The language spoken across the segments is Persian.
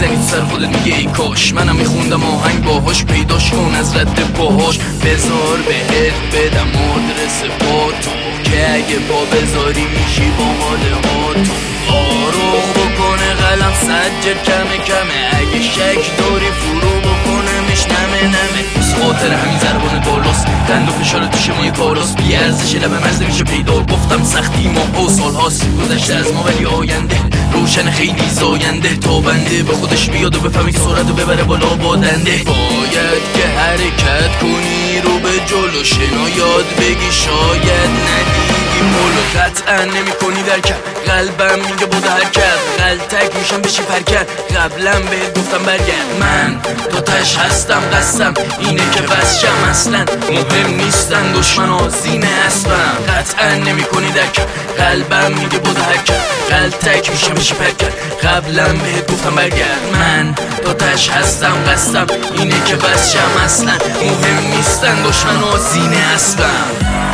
میزنی سر خودت میگه ای کاش منم میخوندم آهنگ باهاش پیداش کن از رد پاهاش بذار بهت بدم آدرس با تو که اگه پا بذاری میشی با مال ها تو آروغ بکنه قلم سجل کمه کمه اگه شک داری فرو بکنمش نمه نمه خاطر همین زربان بالاست قند و فشار تو شمای کاراست بی ارزش لبه مزده میشه پیدا گفتم سختی ما و سال هاست گذشته از ما ولی آینده روشن خیلی زاینده تا بنده به خودش بیاد و بفهمی که سرعت رو ببره بالا بادنده باید که حرکت کنی رو به جلو شنا یاد بگی شاید ندیدی مولو قطعا نمی کنی درکم قلبم میگه بود حرکت غلطک میشم بشی پرکت قبلا بهت گفتم برگرد من دوتاش هستم قسم اینه که بسشم اصلا مهم نیستن دشمن آزینه اسبم قطعا نمی کنی درکم قلبم میگه بود حرکت غلطک میشم بشی پرکت قبلا بهت گفتم برگرد من دوتاش هستم قسم اینه که بسشم اصلا مهم نیستن دشمن آزینه اسبم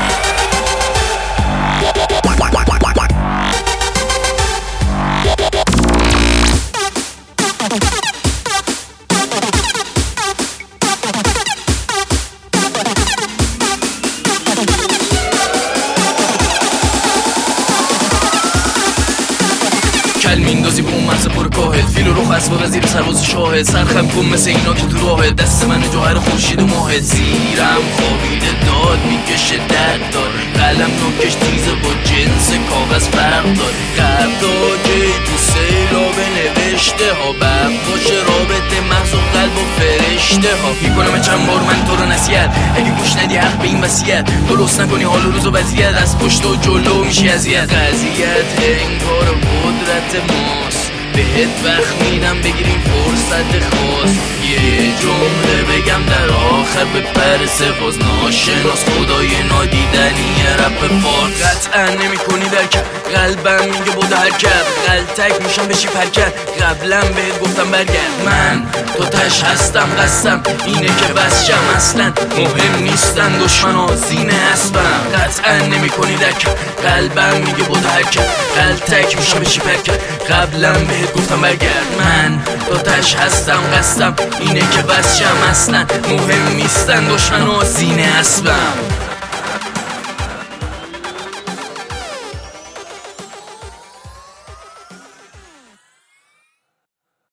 کل میندازی به اون مرز پر کاهت فیل و رخ اسباب وزیر سرباز شاهد سرخم کن مثل اینا که تو راهت دست من جوهر خورشید و ماهت زیرم خوابیده داد میکشه درد دار قلم نوکش تیزه با جنس کاغذ فرق دار قبدا که تو سیلاب نوشته ها بب باشه رابطه مغز و قلب و فرشته ها میکنم چند بار من تو رو نصیحت اگه گوش ندی حق به این وصیت درست نکنی حال و روز و وضعیت از پشت و جلو میشی اذیت قضیت انگار قدرت ماست بهت وقت میدم بگیریم فرصت خاص یه جمله بگم در آخر به پر سپاس ناشناس خدای نادیدنی رپ فارس قطعا نمی کنی درکم قلبم میگه بود حرکت غلطک میشم بشی پرکت قبلا بهت گفتم برگرد من دوتاش هستم قسم اینه که بسشم اصلا مهم نیستن دشمن آزینه اسبم قطعا نمی کنی درکم قلبم میگه بود حرکت غلطک میشم بشی پرکت قبلا بهت گفتم برگرد من دوتاش هستم قسم اینه که بسشم اصلا مهم نیستن دشمن آزینه اسبم